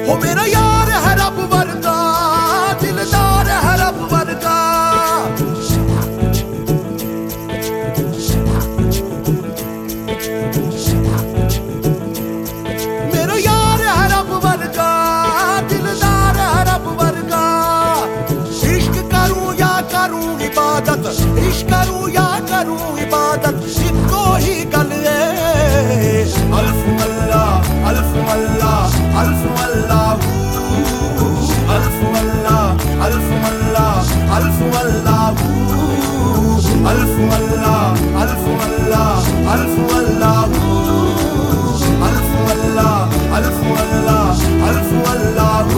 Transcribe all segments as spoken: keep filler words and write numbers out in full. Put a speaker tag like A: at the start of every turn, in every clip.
A: वो मेरा यार है रब वर्गा, दिलदार है रब वर्गा। मेरा यार है रब वर्गा, दिलदार है रब वर्गा। इश्क करूं या करूं इबादत, इश्क करूं या करूं इबादत, इको ही गल है। अल्फ अल्लाह अल्फ अल्लाह अल्फ अल्लाह अल्फ अल्लाह अल्फ अल्लाह अल्फ अल्लाह अल्फ अल्लाह अल्फ अल्लाह अल्फ अल्लाह अल्फ अल्लाह अल्फ अल्लाह अल्फ अल्लाह।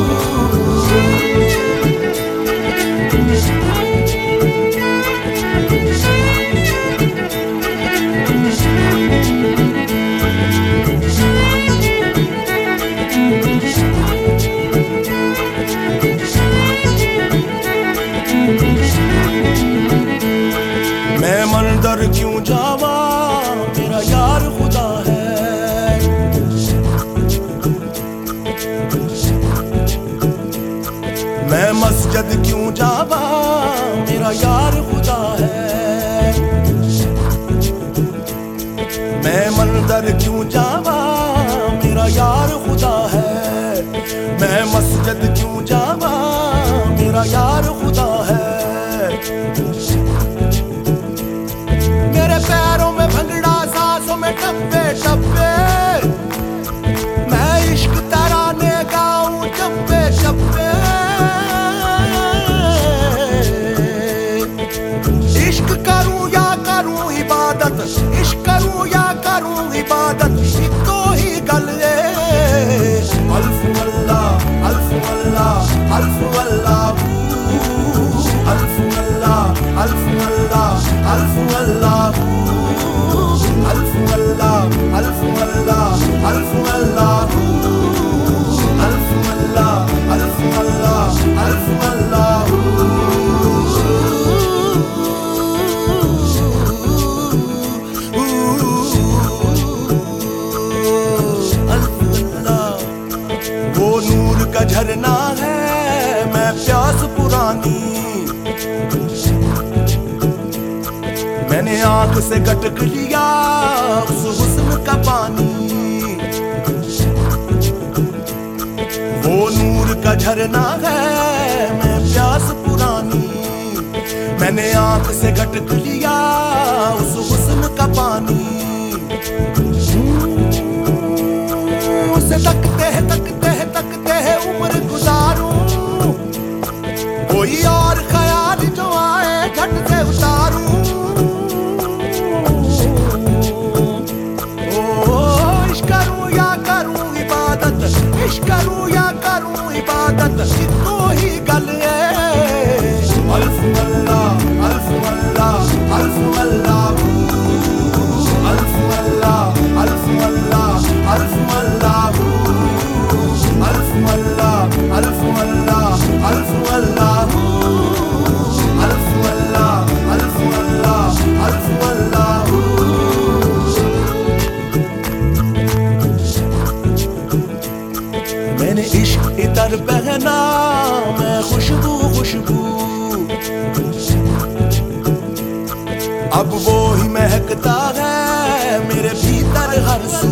A: मैं मंदिर क्यों जावा, मेरा यार खुदा है। मैं मस्जिद क्यों जावा, मेरा यार खुदा है। मैं मंदिर क्यों जावा, मेरा यार खुदा है। मैं मस्जिद क्यों जावा, मेरा यार खुदा है। मेरे पैरों में भंगड़ा, सांसों में टप्पे टप्पे, मैं इश्क तराने गाऊं चप्पे चप्पे। इश्क करूं या करूं इबादत, इश्क करूं या करूं इबादत, इको ही गल है। अल्फ अल्लाह अल्फ अल्लाह अल्फ अल्लाह अल्फ अल्लाह अल्फ अल्लाह अल्फ अल्लाह अल्फ अल्लाह अल्फ अल्लाह अल्फ अल्लाह अल्फ अल्लाह अल्फ अल्लाह अल्फ अल्लाह। वो नूर का झरना है, मैं प्यास पुरानी। मैंने आंख से गटक लिया उस हुस्न का पानी। वो नूर का झरना है, मैं प्यास पुरानी। मैंने आंख से गटक लिया उस हुस्न का पानी। उसे तकते है तकते है तकते है उम्र गुजारूं, कोई और ख्याल जो आए झट से उतारूं। इश्क करूं या करूं इबादत, इको ही गल है। अल्फ अल्लाह अल्फ अल्लाह अल्फ अल्लाह अल्फ अल्लाह अल्फ अल्लाह अल्फ अल्लाह अल्फ अल्लाह अल्फ अल्लाह अल्फ अल्लाह अल्फ अल्लाह अल्फ अल्लाह अल्फ अल्लाह। मैंने इश्क इतर पहना, मैं खुशबू खुशबू, अब वो ही महकता है मेरे भीतर हर सू।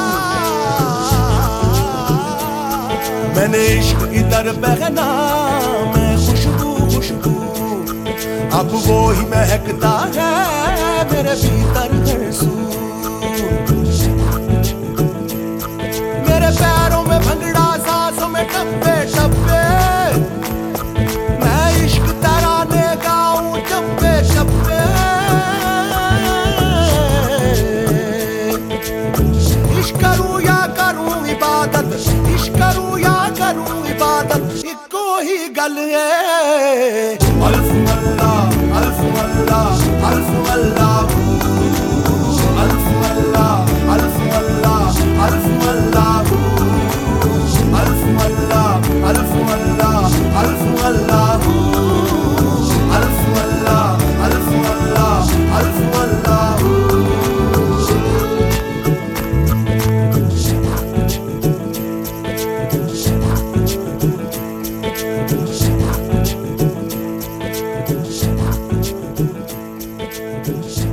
A: मैंने इश्क इतर पहना, मैं खुशबू खुशबू, अब वो ही महकता है मेरे भीतर हर सू। मेरे पैरों में भंगड़ा, सांसों में टप्पे टप्पे, मैं इश्क तराने गाऊं चप्पे चप्पे। इश्क करूं या करूं इबादत, इश्क करूं या करूं इबादत, इको ही गल है। अल्फ अल्लाह अल्फ अल्लाह अल्फ अल्लाह अल्फ अल्लाह अल्फ अल्लाह अल्फ अल्लाह अल्फ अल्लाह अल्फ अल्लाह अल्फ अल्लाह अल्फ अल्लाह अल्फ अल्लाह अल्फ अल्लाह। है।